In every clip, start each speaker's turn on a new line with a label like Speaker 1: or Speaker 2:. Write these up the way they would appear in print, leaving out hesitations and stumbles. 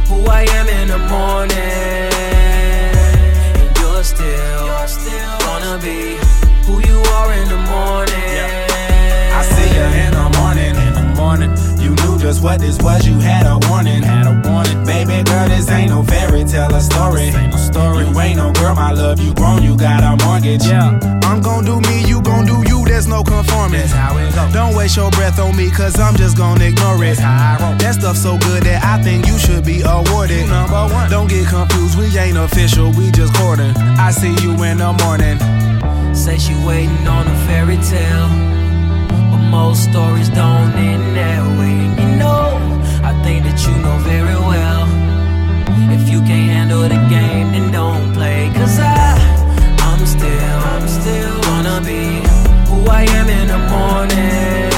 Speaker 1: who I am in the morning. And you're still gonna be who you are in the morning.
Speaker 2: I see you in the morning. You knew just what this was, you had a warning. Baby girl, this ain't no fairy tale, a story. You ain't no girl, my love, you grown, you got a mortgage. I'm gon' do me, you gon' do you, there's no conforming. That's how it go. Don't waste your breath on me, cause I'm just gon' ignore it. That stuff so good that I think you should be awarded. You number one. Don't get confused, we ain't official, we just courting. I see you in the morning.
Speaker 1: Say she waiting on a fairy tale, but most stories don't end that way. And you know, I think that you know very well, if you can't handle the game, then don't play. Cause I'm still gonna be who I am in the morning.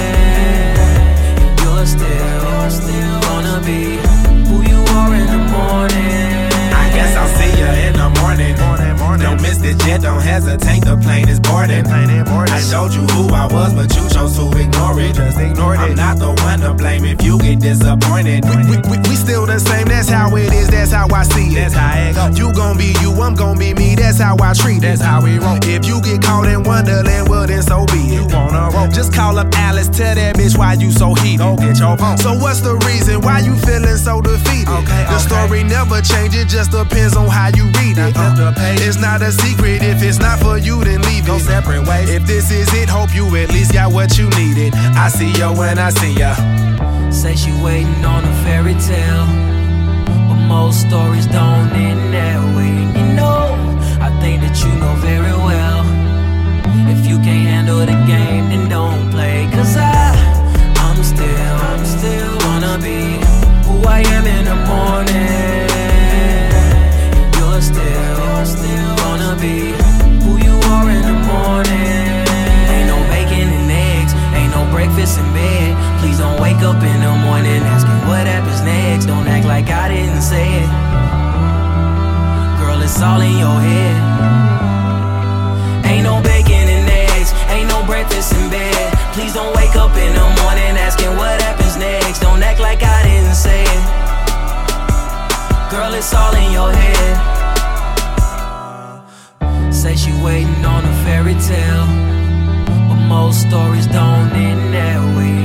Speaker 1: And you're still gonna be who you are in the morning.
Speaker 2: I guess I'll see you in the morning. Don't miss the jet, don't hesitate, the plane is boarding. I showed you who I was, but you chose to ignore it. I'm not the one to blame if you get disappointed. We still the same, that's how it is, that's how I see it. That's how it go. You gon' be you, I'm gon' be me, that's how I treat it. That's how we roll. If you get caught in Wonderland, well then so be it. You wanna roll? Just call up Alice, tell that bitch why you so heated. Go get your phone. So what's the reason why you feeling so defeated? The story never changes, just depends on how you read it. It's not a secret, if it's not for you, then leave it. Go separate ways. If this is it, hope you at least got what you needed. I see ya when I see ya.
Speaker 1: Say she waiting on a fairy tale, but most stories don't end that way. And you know, I think that you know very well, if you can't handle the game, then don't play. Cause I'm still gonna be who I am in the morning. And you're still gonna be who you are in the morning. Ain't no bacon and eggs, ain't no breakfast in bed. Please don't wake up in the morning asking what happens next. Don't act like I didn't say it. Girl, it's all in your head. Ain't no bacon and eggs, ain't no breakfast in bed. Please don't wake up in the morning asking what happens next. Don't act like I didn't say it. Girl, it's all in your head. Say she waiting on a fairy tale, but most stories don't end that way.